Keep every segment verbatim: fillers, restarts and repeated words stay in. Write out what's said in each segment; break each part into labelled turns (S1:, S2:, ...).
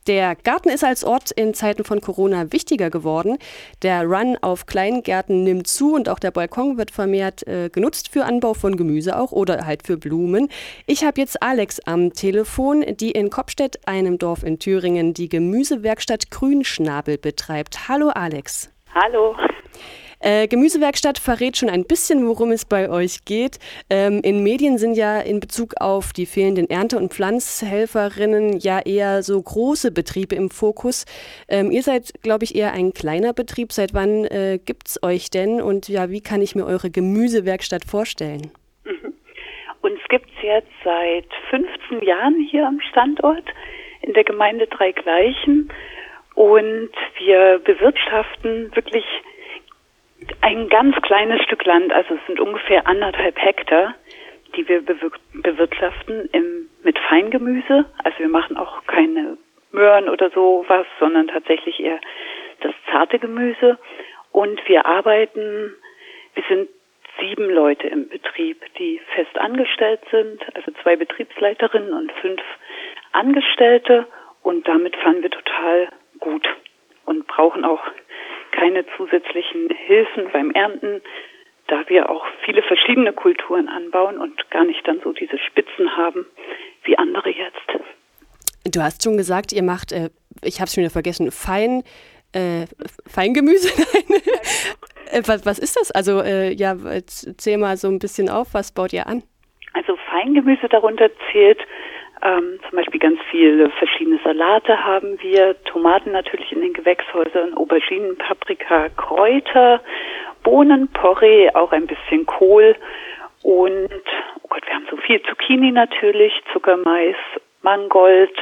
S1: Der Garten ist als Ort in Zeiten von Corona wichtiger geworden. Der Run auf Kleingärten nimmt zu und auch der Balkon wird vermehrt äh, genutzt für Anbau von Gemüse auch oder halt für Blumen. Ich habe jetzt Alex am Telefon, die in Kopstedt, einem Dorf in Thüringen, die Gemüsewerkstatt Grünschnabel betreibt. Hallo Alex.
S2: Hallo.
S1: Äh, Gemüsewerkstatt verrät schon ein bisschen, worum es bei euch geht. Ähm, in Medien sind ja in Bezug auf die fehlenden Ernte- und Pflanzhelferinnen ja eher so große Betriebe im Fokus. Ähm, ihr seid, glaube ich, eher ein kleiner Betrieb. Seit wann äh, gibt's euch denn? Und ja, wie kann ich mir eure Gemüsewerkstatt vorstellen?
S2: Mhm. Uns gibt's jetzt seit fünfzehn Jahren hier am Standort in der Gemeinde Dreigleichen. Und wir bewirtschaften wirklich ein ganz kleines Stück Land, also es sind ungefähr anderthalb Hektar, die wir bewir- bewirtschaften im, mit Feingemüse. Also wir machen auch keine Möhren oder sowas, sondern tatsächlich eher das zarte Gemüse. Und wir arbeiten, wir sind sieben Leute im Betrieb, die fest angestellt sind, also zwei Betriebsleiterinnen und fünf Angestellte. Und damit fahren wir total gut und brauchen auch keine zusätzlichen Hilfen beim Ernten, da wir auch viele verschiedene Kulturen anbauen und gar nicht dann so diese Spitzen haben wie andere jetzt.
S1: Du hast schon gesagt, ihr macht, äh, ich habe es schon wieder vergessen, Fein, äh, Feingemüse? äh, was, was ist das? Also äh, ja, zähl mal so ein bisschen auf, was baut ihr an?
S2: Also Feingemüse darunter zählt Ähm, zum Beispiel ganz viele verschiedene Salate haben wir, Tomaten natürlich in den Gewächshäusern, Auberginen, Paprika, Kräuter, Bohnen, Porree, auch ein bisschen Kohl und, oh Gott, wir haben so viel Zucchini natürlich, Zuckermais, Mangold.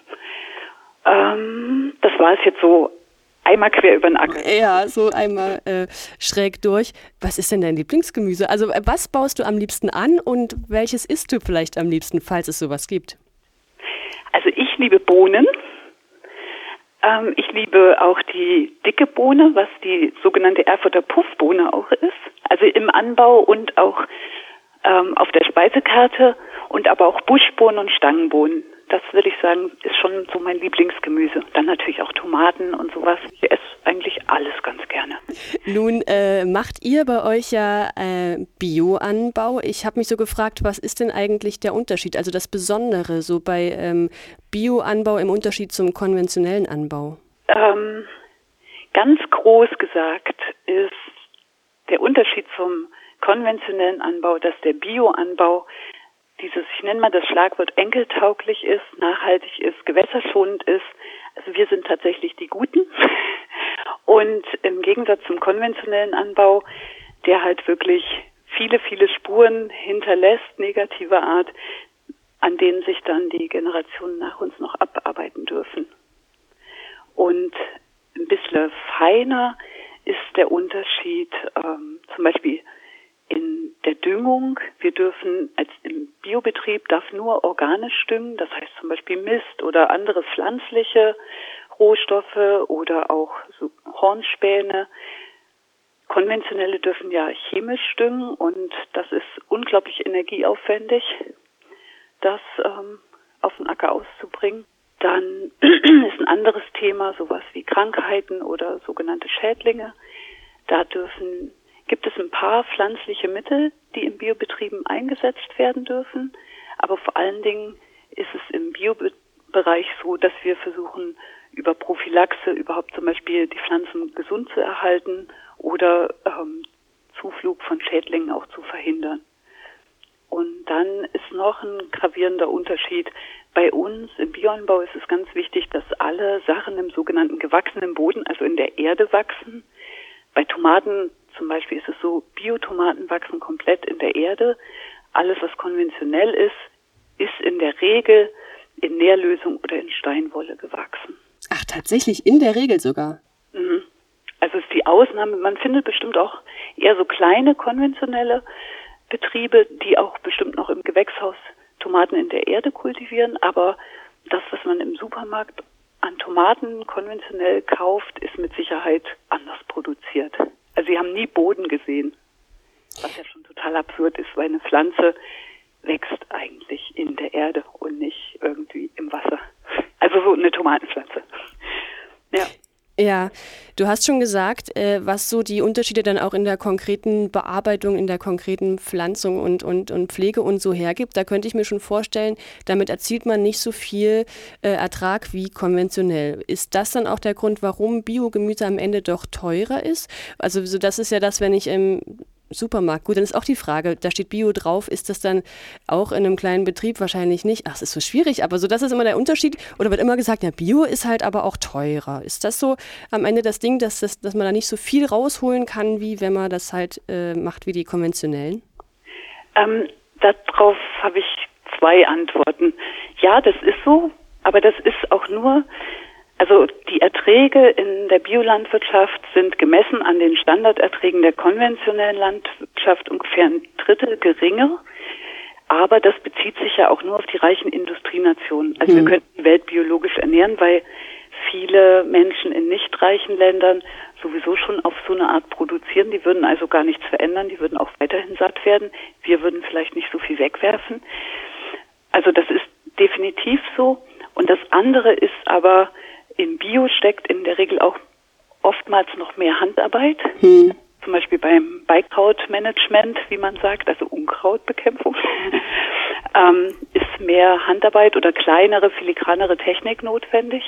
S2: Ähm, das war es jetzt so einmal quer über den Acker.
S1: Ja, so einmal äh, schräg durch. Was ist denn dein Lieblingsgemüse? Also was baust du am liebsten an und welches isst du vielleicht am liebsten, falls es sowas gibt?
S2: Also ich liebe Bohnen. Ähm, ich liebe auch die dicke Bohne, was die sogenannte Erfurter Puffbohne auch ist. Also im Anbau und auch ähm, auf der Speisekarte und aber auch Buschbohnen und Stangenbohnen. Das würde ich sagen, ist schon so mein Lieblingsgemüse. Dann natürlich auch Tomaten und sowas. Ich esse eigentlich alles ganz gerne.
S1: Nun äh, macht ihr bei euch ja äh, Bioanbau. Ich habe mich so gefragt, was ist denn eigentlich der Unterschied, also das Besondere so bei ähm, Bioanbau im Unterschied zum konventionellen Anbau?
S2: Ähm, ganz groß gesagt ist der Unterschied zum konventionellen Anbau, dass der Bioanbau dieses, ich nenne mal das Schlagwort enkeltauglich ist, nachhaltig ist, gewässerschonend ist. Also wir sind tatsächlich die Guten. Und im Gegensatz zum konventionellen Anbau, der halt wirklich viele, viele Spuren hinterlässt, negativer Art, an denen sich dann die Generationen nach uns noch abarbeiten dürfen. Und ein bisschen feiner ist der Unterschied, ähm, zum Beispiel in der Düngung. Wir dürfen als im Biobetrieb darf nur organisch düngen, das heißt zum Beispiel Mist oder andere pflanzliche Rohstoffe oder auch so Hornspäne. Konventionelle dürfen ja chemisch düngen und das ist unglaublich energieaufwendig, das ähm, auf den Acker auszubringen. Dann ist ein anderes Thema sowas wie Krankheiten oder sogenannte Schädlinge. Da dürfen gibt es ein paar pflanzliche Mittel, die in Biobetrieben eingesetzt werden dürfen. Aber vor allen Dingen ist es im Biobereich so, dass wir versuchen, über Prophylaxe überhaupt zum Beispiel die Pflanzen gesund zu erhalten oder ähm, Zuflug von Schädlingen auch zu verhindern. Und dann ist noch ein gravierender Unterschied. Bei uns im Bioanbau ist es ganz wichtig, dass alle Sachen im sogenannten gewachsenen Boden, also in der Erde, wachsen. Bei Tomaten zum Beispiel ist es so, Biotomaten wachsen komplett in der Erde. Alles, was konventionell ist, ist in der Regel in Nährlösung oder in Steinwolle gewachsen.
S1: Ach, tatsächlich, in der Regel sogar?
S2: Mhm. Also ist die Ausnahme, man findet bestimmt auch eher so kleine konventionelle Betriebe, die auch bestimmt noch im Gewächshaus Tomaten in der Erde kultivieren, aber das, was man im Supermarkt an Tomaten konventionell kauft, ist mit Sicherheit anders produziert. Also sie haben nie Boden gesehen, was ja schon total absurd ist, weil eine Pflanze wächst eigentlich in der Erde und nicht irgendwie im Wasser. Also so eine Tomatenpflanze. Ja.
S1: Ja, du hast schon gesagt, äh, was so die Unterschiede dann auch in der konkreten Bearbeitung, in der konkreten Pflanzung und, und, und Pflege und so hergibt. Da könnte ich mir schon vorstellen, damit erzielt man nicht so viel äh, Ertrag wie konventionell. Ist das dann auch der Grund, warum Biogemüse am Ende doch teurer ist? Also so, das ist ja das, wenn ich im Supermarkt. Gut, dann ist auch die Frage, da steht Bio drauf, ist das dann auch in einem kleinen Betrieb wahrscheinlich nicht? Ach, es ist so schwierig, aber so, das ist immer der Unterschied. Oder wird immer gesagt, ja, Bio ist halt aber auch teurer. Ist das so am Ende das Ding, dass, das, dass man da nicht so viel rausholen kann, wie wenn man das halt äh, macht wie die konventionellen?
S2: Ähm, darauf habe ich zwei Antworten. Ja, das ist so, aber das ist auch nur, also die Erträge in der Biolandwirtschaft sind gemessen an den Standarderträgen der konventionellen Landwirtschaft ungefähr ein Drittel geringer. Aber das bezieht sich ja auch nur auf die reichen Industrienationen. Also mhm. wir könnten die Welt biologisch ernähren, weil viele Menschen in nicht reichen Ländern sowieso schon auf so eine Art produzieren. Die würden also gar nichts verändern, die würden auch weiterhin satt werden. Wir würden vielleicht nicht so viel wegwerfen. Also das ist definitiv so. Und das andere ist aber, im Bio steckt in der Regel auch oftmals noch mehr Handarbeit. Hm. Zum Beispiel beim Beikrautmanagement, wie man sagt, also Unkrautbekämpfung, ähm, ist mehr Handarbeit oder kleinere, filigranere Technik notwendig.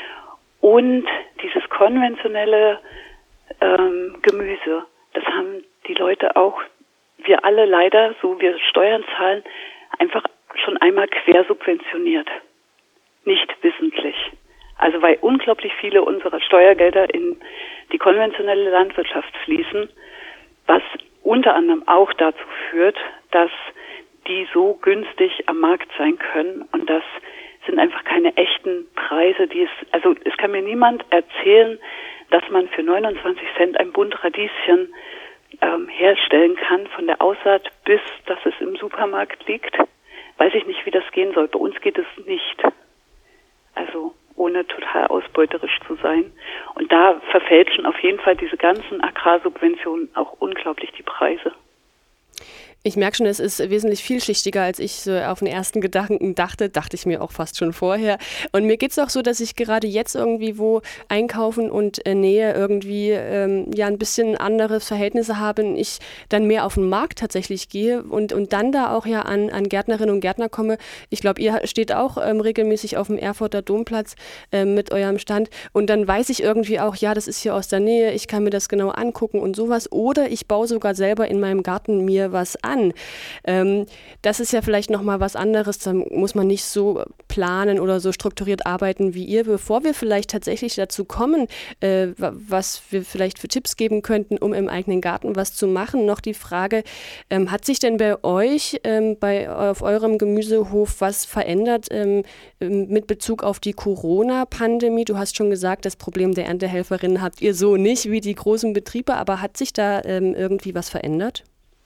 S2: Und dieses konventionelle ähm, Gemüse, das haben die Leute auch, wir alle leider, so wir Steuern zahlen, einfach schon einmal quersubventioniert. Nicht wissentlich. Also weil unglaublich viele unserer Steuergelder in die konventionelle Landwirtschaft fließen, was unter anderem auch dazu führt, dass die so günstig am Markt sein können. Und das sind einfach keine echten Preise, die es, also es kann mir niemand erzählen, dass man für neunundzwanzig Cent ein Bund Radieschen ähm, herstellen kann, von der Aussaat bis, dass es im Supermarkt liegt. Weiß ich nicht, wie das gehen soll. Bei uns geht es nicht. Also ohne total ausbeuterisch zu sein. Und da verfälschen auf jeden Fall diese ganzen Agrarsubventionen auch unglaublich die Preise.
S1: Ich merke schon, es ist wesentlich vielschichtiger, als ich so auf den ersten Gedanken dachte, dachte ich mir auch fast schon vorher. Und mir geht es auch so, dass ich gerade jetzt irgendwie wo einkaufen und äh, Nähe irgendwie ähm, ja ein bisschen andere Verhältnisse habe und ich dann mehr auf den Markt tatsächlich gehe und, und dann da auch ja an, an Gärtnerinnen und Gärtner komme. Ich glaube, ihr steht auch ähm, regelmäßig auf dem Erfurter Domplatz äh, mit eurem Stand und dann weiß ich irgendwie auch, ja, das ist hier aus der Nähe, ich kann mir das genau angucken und sowas. Oder ich baue sogar selber in meinem Garten mir was an. an. Ähm, das ist ja vielleicht nochmal was anderes, da muss man nicht so planen oder so strukturiert arbeiten wie ihr. Bevor wir vielleicht tatsächlich dazu kommen, äh, was wir vielleicht für Tipps geben könnten, um im eigenen Garten was zu machen, noch die Frage, ähm, hat sich denn bei euch, ähm, bei, auf eurem Gemüsehof was verändert ähm, mit Bezug auf die Corona-Pandemie? Du hast schon gesagt, das Problem der Erntehelferinnen habt ihr so nicht wie die großen Betriebe, aber hat sich da ähm, irgendwie was verändert?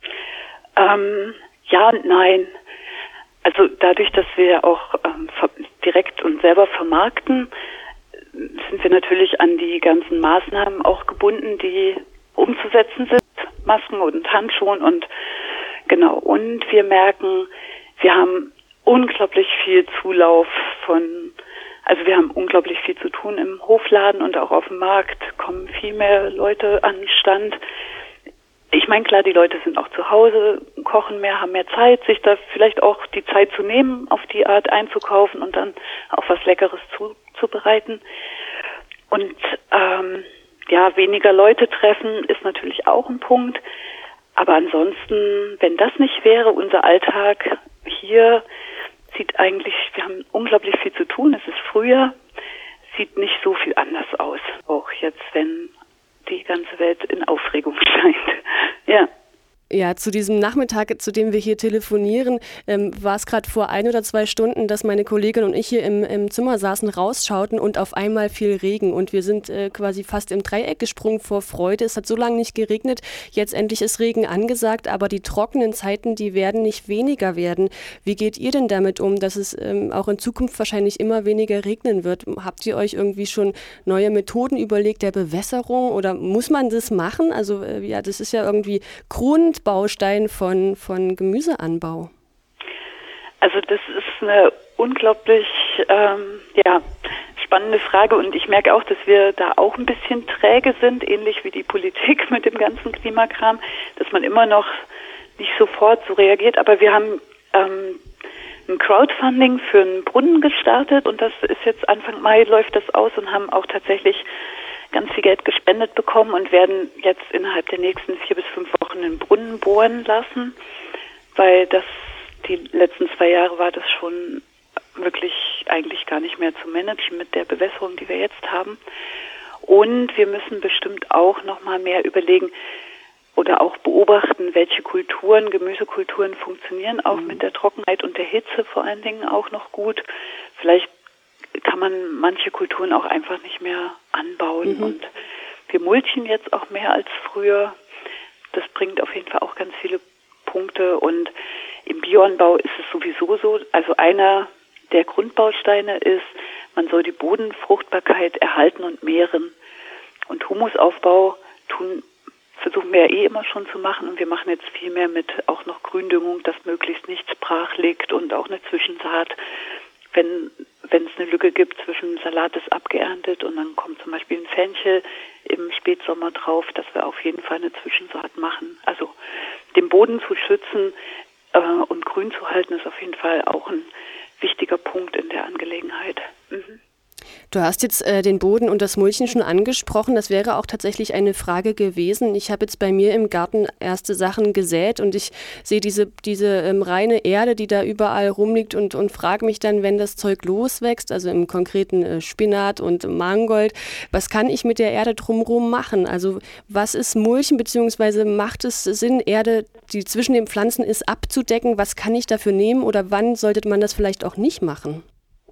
S2: Ähm, ja und nein. Also dadurch, dass wir auch ähm, direkt und selber vermarkten, sind wir natürlich an die ganzen Maßnahmen auch gebunden, die umzusetzen sind. Masken und Handschuhen und genau. Und wir merken, wir haben unglaublich viel Zulauf von, also wir haben unglaublich viel zu tun im Hofladen und auch auf dem Markt kommen viel mehr Leute an den Stand. Ich meine, klar, die Leute sind auch zu Hause, kochen mehr, haben mehr Zeit, sich da vielleicht auch die Zeit zu nehmen, auf die Art einzukaufen und dann auch was Leckeres zuzubereiten. Und ähm, ja, weniger Leute treffen ist natürlich auch ein Punkt. Aber ansonsten, wenn das nicht wäre, unser Alltag hier sieht eigentlich, wir haben unglaublich viel zu tun. Es ist Frühjahr, sieht nicht so viel anders aus. Auch jetzt, wenn die ganze Welt in Aufregung scheint. Ja.
S1: Ja, zu diesem Nachmittag, zu dem wir hier telefonieren, ähm, war es gerade vor ein oder zwei Stunden, dass meine Kollegin und ich hier im, im Zimmer saßen, rausschauten und auf einmal fiel Regen und wir sind äh, quasi fast im Dreieck gesprungen vor Freude. Es hat so lange nicht geregnet, jetzt endlich ist Regen angesagt, aber die trockenen Zeiten, die werden nicht weniger werden. Wie geht ihr denn damit um, dass es ähm, auch in Zukunft wahrscheinlich immer weniger regnen wird? Habt ihr euch irgendwie schon neue Methoden überlegt der Bewässerung oder muss man das machen? Also äh, ja, das ist ja irgendwie Grundbaustein von, von Gemüseanbau.
S2: Also das ist eine unglaublich ähm, ja, spannende Frage und ich merke auch, dass wir da auch ein bisschen träge sind, ähnlich wie die Politik mit dem ganzen Klimakram, dass man immer noch nicht sofort so reagiert, aber wir haben ähm, ein Crowdfunding für einen Brunnen gestartet und das ist jetzt Anfang Mai läuft das aus und haben auch tatsächlich ganz viel Geld gespendet bekommen und werden jetzt innerhalb der nächsten vier bis fünf Wochen einen Brunnen bohren lassen, weil das die letzten zwei Jahre war das schon wirklich eigentlich gar nicht mehr zu managen mit der Bewässerung, die wir jetzt haben. Und wir müssen bestimmt auch noch mal mehr überlegen oder auch beobachten, welche Kulturen, Gemüsekulturen funktionieren auch mhm. mit der Trockenheit und der Hitze vor allen Dingen auch noch gut. Vielleicht kann man manche Kulturen auch einfach nicht mehr anbauen. Mhm. Und wir mulchen jetzt auch mehr als früher. Das bringt auf jeden Fall auch ganz viele Punkte. Und im Bioanbau ist es sowieso so, also einer der Grundbausteine ist, man soll die Bodenfruchtbarkeit erhalten und mehren. Und Humusaufbau tun, versuchen wir ja eh immer schon zu machen. Und wir machen jetzt viel mehr mit auch noch Gründüngung, dass möglichst nichts brach liegt und auch eine Zwischensaat. Wenn wenn es eine Lücke gibt zwischen Salat ist abgeerntet und dann kommt zum Beispiel ein Fenchel im Spätsommer drauf, dass wir auf jeden Fall eine Zwischensaat machen. Also den Boden zu schützen äh, und grün zu halten, ist auf jeden Fall auch ein wichtiger Punkt in der Angelegenheit. Mhm.
S1: Du hast jetzt äh, den Boden und das Mulchen schon angesprochen. Das wäre auch tatsächlich eine Frage gewesen. Ich habe jetzt bei mir im Garten erste Sachen gesät und ich sehe diese, diese ähm, reine Erde, die da überall rumliegt und, und frage mich dann, wenn das Zeug loswächst, also im konkreten äh, Spinat und Mangold, was kann ich mit der Erde drumherum machen? Also was ist Mulchen, beziehungsweise macht es Sinn, Erde, die zwischen den Pflanzen ist, abzudecken? Was kann ich dafür nehmen oder wann sollte man das vielleicht auch nicht machen?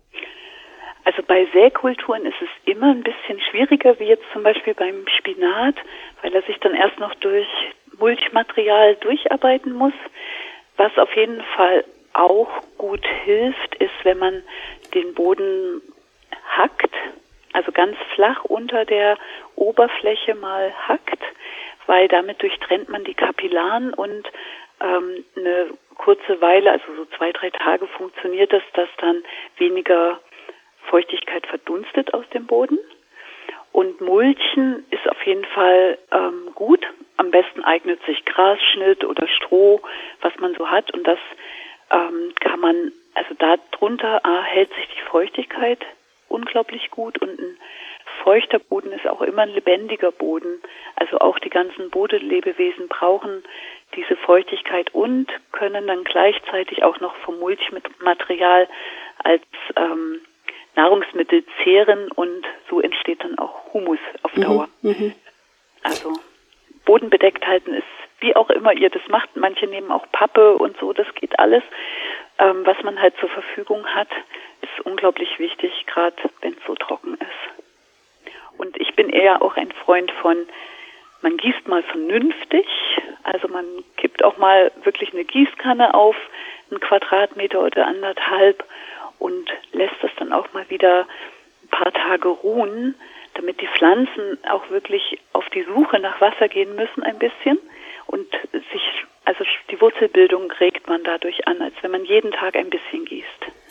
S2: Also bei Säkulturen ist es immer ein bisschen schwieriger, wie jetzt zum Beispiel beim Spinat, weil er sich dann erst noch durch Mulchmaterial durcharbeiten muss. Was auf jeden Fall auch gut hilft, ist, wenn man den Boden hackt, also ganz flach unter der Oberfläche mal hackt, weil damit durchtrennt man die Kapillaren und ähm, eine kurze Weile, also so zwei, drei Tage funktioniert das, dass dann weniger Feuchtigkeit verdunstet aus dem Boden. Und Mulchen ist auf jeden Fall ähm, gut. Am besten eignet sich Grasschnitt oder Stroh, was man so hat. Und das ähm, kann man, also da drunter ah, hält sich die Feuchtigkeit unglaublich gut. Und ein feuchter Boden ist auch immer ein lebendiger Boden. Also auch die ganzen Bodenlebewesen brauchen diese Feuchtigkeit und können dann gleichzeitig auch noch vom Mulchmaterial als ähm, Nahrungsmittel zehren und so entsteht dann auch Humus auf Dauer. Mhm, also bodenbedeckt halten ist, wie auch immer ihr das macht, manche nehmen auch Pappe und so, das geht alles. Ähm, was man halt zur Verfügung hat, ist unglaublich wichtig, gerade wenn es so trocken ist. Und ich bin eher auch ein Freund von, man gießt mal vernünftig, also man kippt auch mal wirklich eine Gießkanne auf einen Quadratmeter oder anderthalb und lässt das dann auch mal wieder ein paar Tage ruhen, damit die Pflanzen auch wirklich auf die Suche nach Wasser gehen müssen ein bisschen und sich, also die Wurzelbildung regt man dadurch an, als wenn man jeden Tag ein bisschen gießt.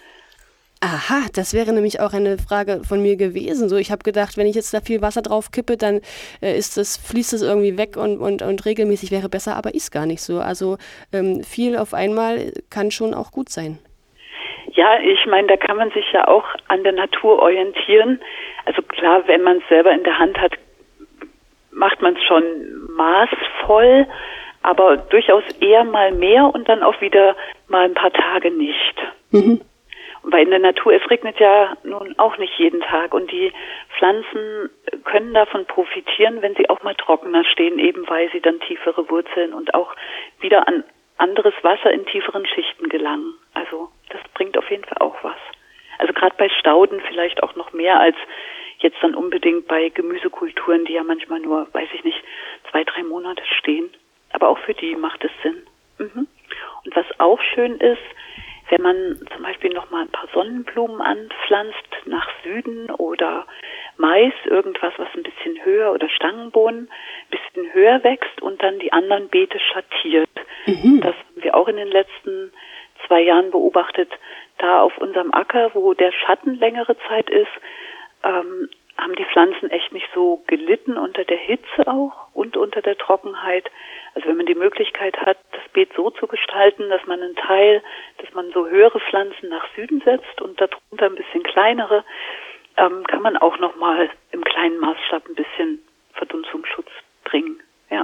S1: Aha, das wäre nämlich auch eine Frage von mir gewesen. So, ich habe gedacht, wenn ich jetzt da viel Wasser drauf kippe, dann äh, ist das, fließt es irgendwie weg und, und, und regelmäßig wäre besser, aber ist gar nicht so. Also ähm, viel auf einmal kann schon auch gut sein.
S2: Ja, ich meine, da kann man sich ja auch an der Natur orientieren. Also klar, wenn man es selber in der Hand hat, macht man es schon maßvoll, aber durchaus eher mal mehr und dann auch wieder mal ein paar Tage nicht. Mhm. Weil in der Natur, es regnet ja nun auch nicht jeden Tag und die Pflanzen können davon profitieren, wenn sie auch mal trockener stehen, eben weil sie dann tiefere Wurzeln und auch wieder an anderes Wasser in tieferen Schichten gelangen. Also das bringt auf jeden Fall auch was. Also gerade bei Stauden vielleicht auch noch mehr als jetzt dann unbedingt bei Gemüsekulturen, die ja manchmal nur, weiß ich nicht, zwei, drei Monate stehen. Aber auch für die macht es Sinn. Mhm. Und was auch schön ist, wenn man zum Beispiel noch mal ein paar Sonnenblumen anpflanzt nach Süden oder Mais, irgendwas, was ein bisschen höher oder Stangenbohnen, ein bisschen höher wächst und dann die anderen Beete schattiert. Mhm. Das haben wir auch in den letzten zwei Jahren beobachtet, da auf unserem Acker, wo der Schatten längere Zeit ist, ähm, haben die Pflanzen echt nicht so gelitten unter der Hitze auch und unter der Trockenheit. Also wenn man die Möglichkeit hat, das Beet so zu gestalten, dass man einen Teil, dass man so höhere Pflanzen nach Süden setzt und darunter ein bisschen kleinere, ähm, kann man auch nochmal im kleinen Maßstab ein bisschen Verdunstungsschutz bringen. Ja.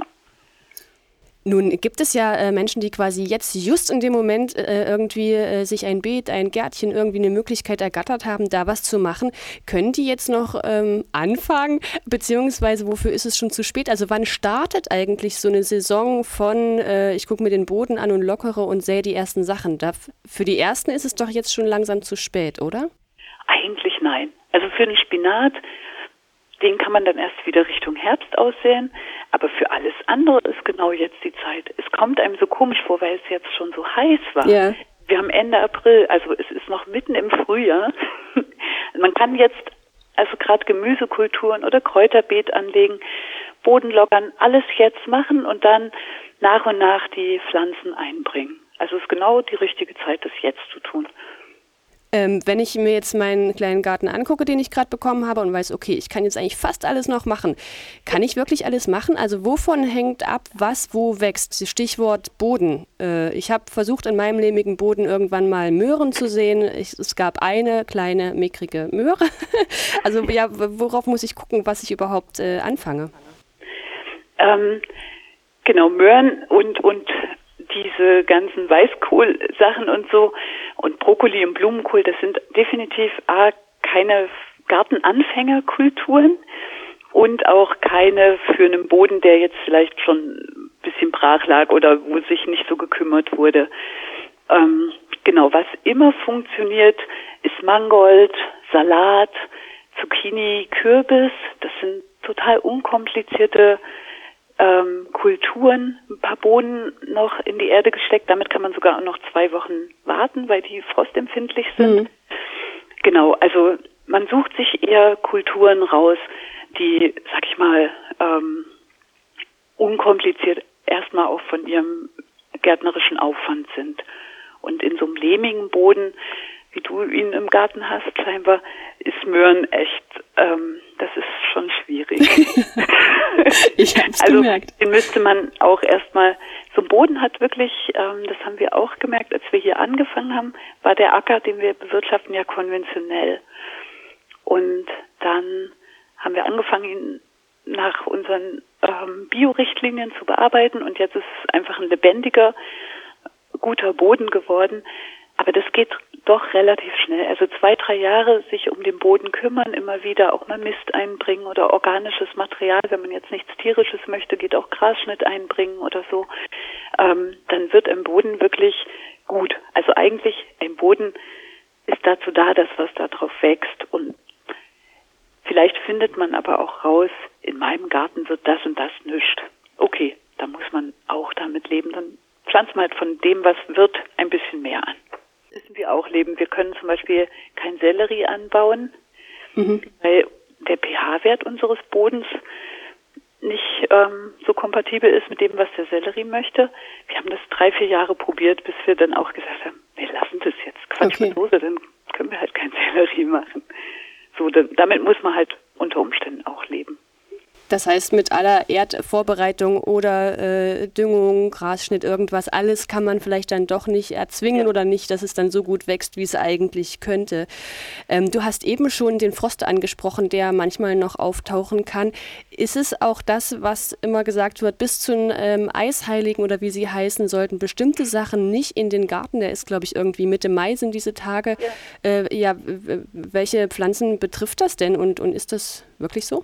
S1: Nun gibt es ja äh, Menschen, die quasi jetzt just in dem Moment äh, irgendwie äh, sich ein Beet, ein Gärtchen, irgendwie eine Möglichkeit ergattert haben, da was zu machen. Können die jetzt noch ähm, anfangen? Beziehungsweise wofür ist es schon zu spät? Also wann startet eigentlich so eine Saison von, äh, ich gucke mir den Boden an und lockere und sähe die ersten Sachen? Da, für die ersten ist es doch jetzt schon langsam zu spät, oder?
S2: Eigentlich nein. Also für den Spinat, den kann man dann erst wieder Richtung Herbst aussäen. Aber für alles andere ist genau jetzt die Zeit. Es kommt einem so komisch vor, weil es jetzt schon so heiß war.
S1: Ja.
S2: Wir haben Ende April, also es ist noch mitten im Frühjahr. Man kann jetzt also gerade Gemüsekulturen oder Kräuterbeet anlegen, Boden lockern, alles jetzt machen und dann nach und nach die Pflanzen einbringen. Also es ist genau die richtige Zeit, das jetzt zu tun.
S1: Ähm, wenn ich mir jetzt meinen kleinen Garten angucke, den ich gerade bekommen habe und weiß, okay, ich kann jetzt eigentlich fast alles noch machen. Kann ich wirklich alles machen? Also wovon hängt ab, was wo wächst? Stichwort Boden. Äh, ich habe versucht, in meinem lehmigen Boden irgendwann mal Möhren zu sehen. Ich, es gab eine kleine, mickrige Möhre. Also ja, worauf muss ich gucken, was ich überhaupt äh, anfange?
S2: Ähm, genau, Möhren und und diese ganzen Weißkohl-Sachen und so und Brokkoli und Blumenkohl, das sind definitiv A, keine Gartenanfängerkulturen und auch keine für einen Boden, der jetzt vielleicht schon ein bisschen brach lag oder wo sich nicht so gekümmert wurde. Ähm, genau, was immer funktioniert, ist Mangold, Salat, Zucchini, Kürbis. Das sind total unkomplizierte Ähm, Kulturen, ein paar Bohnen noch in die Erde gesteckt. Damit kann man sogar noch zwei Wochen warten, weil die frostempfindlich sind. Mhm. Genau, also man sucht sich eher Kulturen raus, die, sag ich mal, ähm, unkompliziert erstmal auch von ihrem gärtnerischen Aufwand sind. Und in so einem lehmigen Boden, wie du ihn im Garten hast, scheinbar, ist Möhren echt, ähm, das ist schon schwierig.
S1: Ich hab's
S2: also,
S1: gemerkt.
S2: Den müsste man auch erstmal, so ein Boden hat wirklich, ähm, das haben wir auch gemerkt, als wir hier angefangen haben, war der Acker, den wir bewirtschaften, ja konventionell. Und dann haben wir angefangen, ihn nach unseren ähm, Bio-Richtlinien zu bearbeiten und jetzt ist es einfach ein lebendiger, guter Boden geworden. Aber das geht doch relativ schnell. Also zwei, drei Jahre sich um den Boden kümmern, immer wieder auch mal Mist einbringen oder organisches Material. Wenn man jetzt nichts Tierisches möchte, geht auch Grasschnitt einbringen oder so. Ähm, dann wird ein Boden wirklich gut. Also eigentlich ein Boden ist dazu da, dass was da drauf wächst. Und vielleicht findet man aber auch raus, in meinem Garten wird das und das nischt. Okay, da muss man auch damit leben. Dann pflanzt man halt von dem, was wird, ein bisschen mehr an. Müssen wir auch leben. Wir können zum Beispiel kein Sellerie anbauen, mhm. weil der pH-Wert unseres Bodens nicht ähm, so kompatibel ist mit dem, was der Sellerie möchte. Wir haben das drei, vier Jahre probiert, bis wir dann auch gesagt haben, wir lassen das jetzt. Quatsch
S1: okay.
S2: mit Soße, dann können wir halt kein Sellerie machen. So, dann, damit muss man halt unter Umständen auch leben.
S1: Das heißt, mit aller Erdvorbereitung oder äh, Düngung, Grasschnitt, irgendwas, alles kann man vielleicht dann doch nicht erzwingen ja. oder nicht, dass es dann so gut wächst, wie es eigentlich könnte. Ähm, du hast eben schon den Frost angesprochen, der manchmal noch auftauchen kann. Ist es auch das, was immer gesagt wird, bis zu den ähm, Eisheiligen oder wie sie heißen, sollten bestimmte Sachen nicht in den Garten? Der ist, glaube ich, irgendwie Mitte Mai sind diese Tage. Ja, äh, ja w- welche Pflanzen betrifft das denn und, und ist das wirklich so?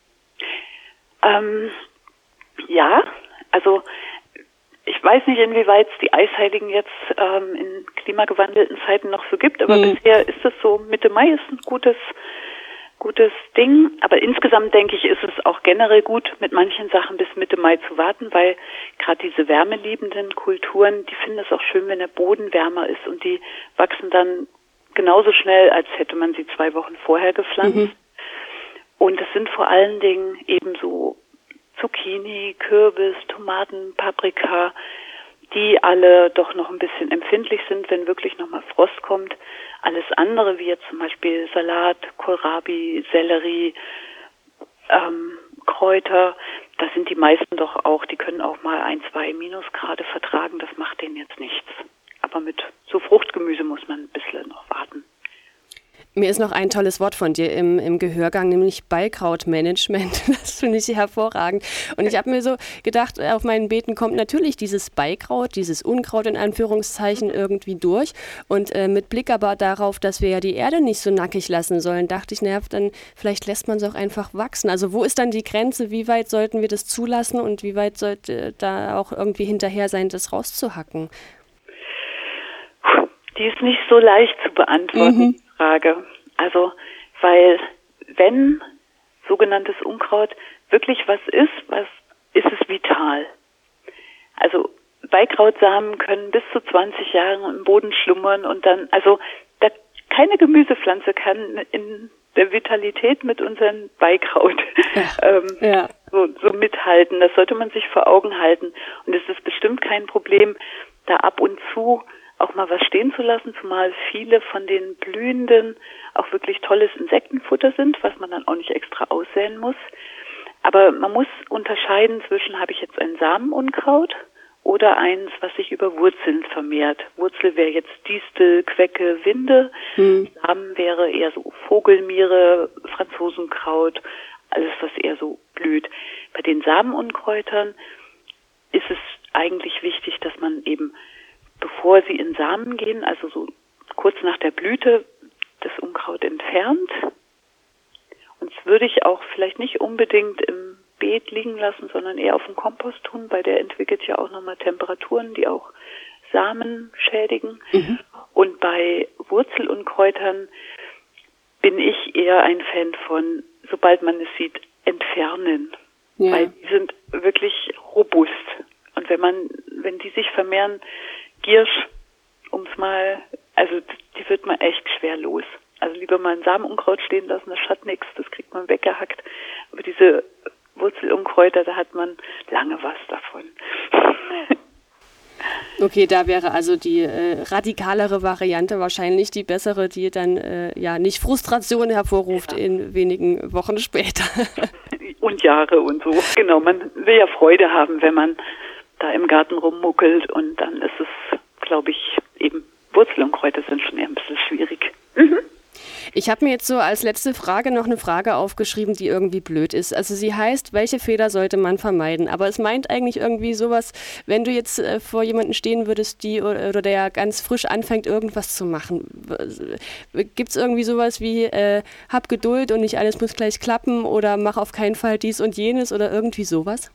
S2: Ähm, ja, also ich weiß nicht, inwieweit es die Eisheiligen jetzt ähm, in klimagewandelten Zeiten noch so gibt, aber mhm. bisher ist es so, Mitte Mai ist ein gutes, gutes Ding. Aber insgesamt denke ich, ist es auch generell gut, mit manchen Sachen bis Mitte Mai zu warten, weil gerade diese wärmeliebenden Kulturen, die finden es auch schön, wenn der Boden wärmer ist und die wachsen dann genauso schnell, als hätte man sie zwei Wochen vorher gepflanzt. Mhm. Und es sind vor allen Dingen eben so Zucchini, Kürbis, Tomaten, Paprika, die alle doch noch ein bisschen empfindlich sind, wenn wirklich nochmal Frost kommt. Alles andere, wie jetzt zum Beispiel Salat, Kohlrabi, Sellerie, ähm, Kräuter, da sind die meisten doch auch, die können auch mal ein, zwei Minusgrade vertragen, das macht denen jetzt nichts. Aber mit so Fruchtgemüse muss man ein bisschen noch warten.
S1: Mir ist noch ein tolles Wort von dir im, im Gehörgang, nämlich Beikrautmanagement. Das finde ich hervorragend. Und ich habe mir so gedacht, auf meinen Beeten kommt natürlich dieses Beikraut, dieses Unkraut in Anführungszeichen irgendwie durch. Und äh, mit Blick aber darauf, dass wir ja die Erde nicht so nackig lassen sollen, dachte ich, naja, dann vielleicht lässt man es auch einfach wachsen. Also wo ist dann die Grenze? Wie weit sollten wir das zulassen und wie weit sollte da auch irgendwie hinterher sein, das rauszuhacken?
S2: Die ist nicht so leicht zu beantworten. Mhm. Frage. Also, weil wenn sogenanntes Unkraut wirklich was ist, was ist es vital. Also Beikrautsamen können bis zu zwanzig Jahre im Boden schlummern und dann, also da, keine Gemüsepflanze kann in der Vitalität mit unserem Beikraut ähm, ja. so, so mithalten. Das sollte man sich vor Augen halten. Und es ist bestimmt kein Problem, da ab und zu auch mal was stehen zu lassen, zumal viele von den Blühenden auch wirklich tolles Insektenfutter sind, was man dann auch nicht extra aussäen muss. Aber man muss unterscheiden zwischen, habe ich jetzt ein Samenunkraut oder eins, was sich über Wurzeln vermehrt. Wurzel wäre jetzt Distel, Quecke, Winde. Hm. Samen wäre eher so Vogelmiere, Franzosenkraut, alles, was eher so blüht. Bei den Samenunkräutern ist es eigentlich wichtig, dass man eben bevor sie in Samen gehen, also so kurz nach der Blüte, das Unkraut entfernt. Und das würde ich auch vielleicht nicht unbedingt im Beet liegen lassen, sondern eher auf dem Kompost tun, weil der entwickelt ja auch nochmal Temperaturen, die auch Samen schädigen. Mhm. Und bei Wurzelunkräutern bin ich eher ein Fan von, sobald man es sieht, entfernen. Ja. Weil die sind wirklich robust. Und wenn man, wenn die sich vermehren, Giersch, um's mal, also die wird man echt schwer los. Also lieber mal ein Samenunkraut stehen lassen, das schadet nichts, das kriegt man weggehackt. Aber diese Wurzelunkräuter, da hat man lange was davon.
S1: Okay, da wäre also die äh, radikalere Variante wahrscheinlich die bessere, die dann äh, ja nicht Frustration hervorruft ja. in wenigen Wochen später.
S2: Und Jahre und so. Genau, man will ja Freude haben, wenn man da im Garten rummuckelt und dann ist es, glaube ich, eben Wurzelunkräuter sind schon eher ein bisschen schwierig. Mhm.
S1: Ich habe mir jetzt so als letzte Frage noch eine Frage aufgeschrieben, die irgendwie blöd ist. Also sie heißt, welche Fehler sollte man vermeiden? Aber es meint eigentlich irgendwie sowas, wenn du jetzt äh, vor jemanden stehen würdest, die oder, oder der ganz frisch anfängt, irgendwas zu machen. Gibt es irgendwie sowas wie, äh, hab Geduld und nicht alles muss gleich klappen oder mach auf keinen Fall dies und jenes oder irgendwie sowas?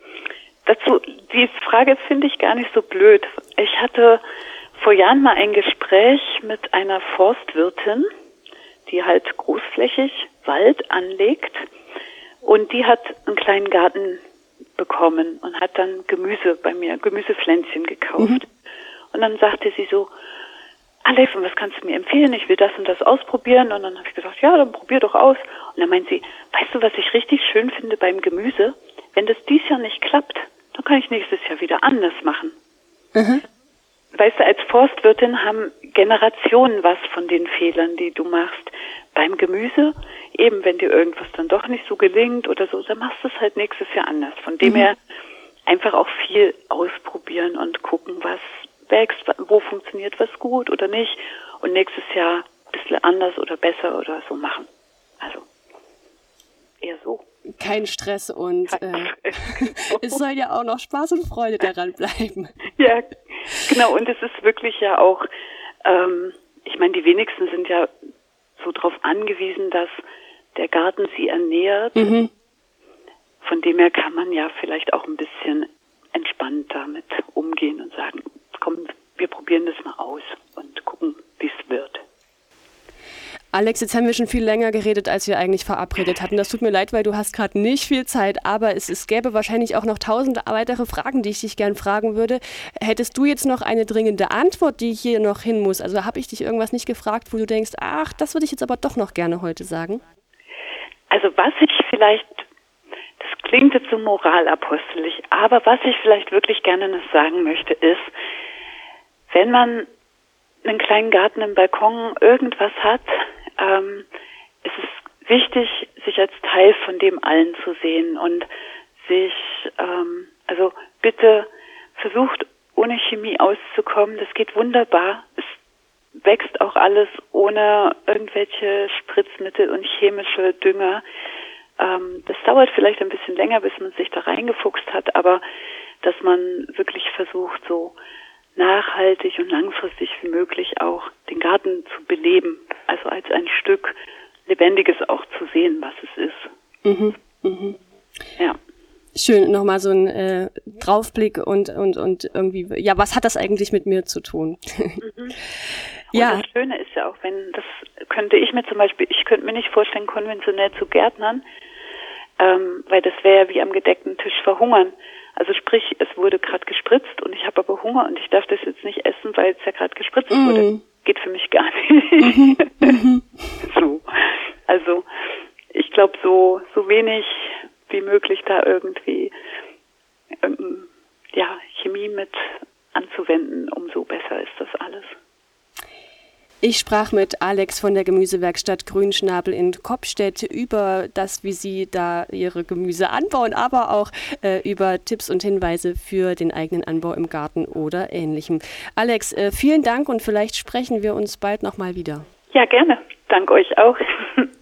S2: Dazu, die Frage finde ich gar nicht so blöd. Ich hatte vor Jahren mal ein Gespräch mit einer Forstwirtin, die halt großflächig Wald anlegt und die hat einen kleinen Garten bekommen und hat dann Gemüse bei mir, Gemüsepflänzchen gekauft. Mhm. Und dann sagte sie so, Alex, was kannst du mir empfehlen? Ich will das und das ausprobieren. Und dann habe ich gesagt, ja, dann probier doch aus. Und dann meint sie, weißt du, was ich richtig schön finde beim Gemüse? Wenn das dies Jahr nicht klappt, dann kann ich nächstes Jahr wieder anders machen. Mhm. Weißt du, als Forstwirtin haben Generationen was von den Fehlern, die du machst. Beim Gemüse, eben wenn dir irgendwas dann doch nicht so gelingt oder so, dann machst du es halt nächstes Jahr anders. Von dem mhm. her einfach auch viel ausprobieren und gucken, was wächst, wo funktioniert was gut oder nicht und nächstes Jahr ein bisschen anders oder besser oder so machen. Also eher so.
S1: Kein Stress und äh, es soll ja auch noch Spaß und Freude daran bleiben.
S2: Ja, genau. Und es ist wirklich ja auch, ähm, ich meine, die wenigsten sind ja so darauf angewiesen, dass der Garten sie ernährt. Mhm. Von dem her kann man ja vielleicht auch ein bisschen entspannt damit umgehen und sagen, komm, wir probieren das mal aus und gucken, wie es wird.
S1: Alex, jetzt haben wir schon viel länger geredet, als wir eigentlich verabredet hatten. Das tut mir leid, weil du hast gerade nicht viel Zeit, aber es, es gäbe wahrscheinlich auch noch tausende weitere Fragen, die ich dich gern fragen würde. Hättest du jetzt noch eine dringende Antwort, die hier noch hin muss? Also habe ich dich irgendwas nicht gefragt, wo du denkst, ach, das würde ich jetzt aber doch noch gerne heute sagen?
S2: Also was ich vielleicht, das klingt jetzt so moralapostelig, aber was ich vielleicht wirklich gerne noch sagen möchte ist, wenn man einen kleinen Garten im Balkon irgendwas hat, ähm, es ist wichtig, sich als Teil von dem allen zu sehen und sich, ähm, also bitte versucht, ohne Chemie auszukommen. Das geht wunderbar. Es wächst auch alles ohne irgendwelche Spritzmittel und chemische Dünger. Ähm, das dauert vielleicht ein bisschen länger, bis man sich da reingefuchst hat, aber dass man wirklich versucht, so nachhaltig und langfristig wie möglich auch den Garten zu beleben, also als ein Stück Lebendiges auch zu sehen, was es ist.
S1: Mhm, mhm.
S2: Ja.
S1: Schön, nochmal so ein äh, Draufblick und, und, und irgendwie, ja, was hat das eigentlich mit mir zu tun?
S2: Mhm.
S1: Ja.
S2: Und das Schöne ist ja auch, wenn, das könnte ich mir zum Beispiel, ich könnte mir nicht vorstellen, konventionell zu gärtnern, ähm, weil das wäre ja wie am gedeckten Tisch verhungern. Also sprich, es wurde gerade gespritzt und ich habe aber Hunger und ich darf das jetzt nicht essen, weil es ja gerade gespritzt
S1: mm.
S2: wurde. Geht für mich gar nicht.
S1: Mhm.
S2: So. Also ich glaube, so so wenig wie möglich da irgendwie ähm, ja, Chemie mit anzuwenden, umso besser ist das alles.
S1: Ich sprach mit Alex von der Gemüsewerkstatt Grünschnabel in Koppstedt über das, wie sie da ihre Gemüse anbauen, aber auch äh, über Tipps und Hinweise für den eigenen Anbau im Garten oder Ähnlichem. Alex, äh, vielen Dank und vielleicht sprechen wir uns bald nochmal wieder.
S2: Ja, gerne. Dank euch auch.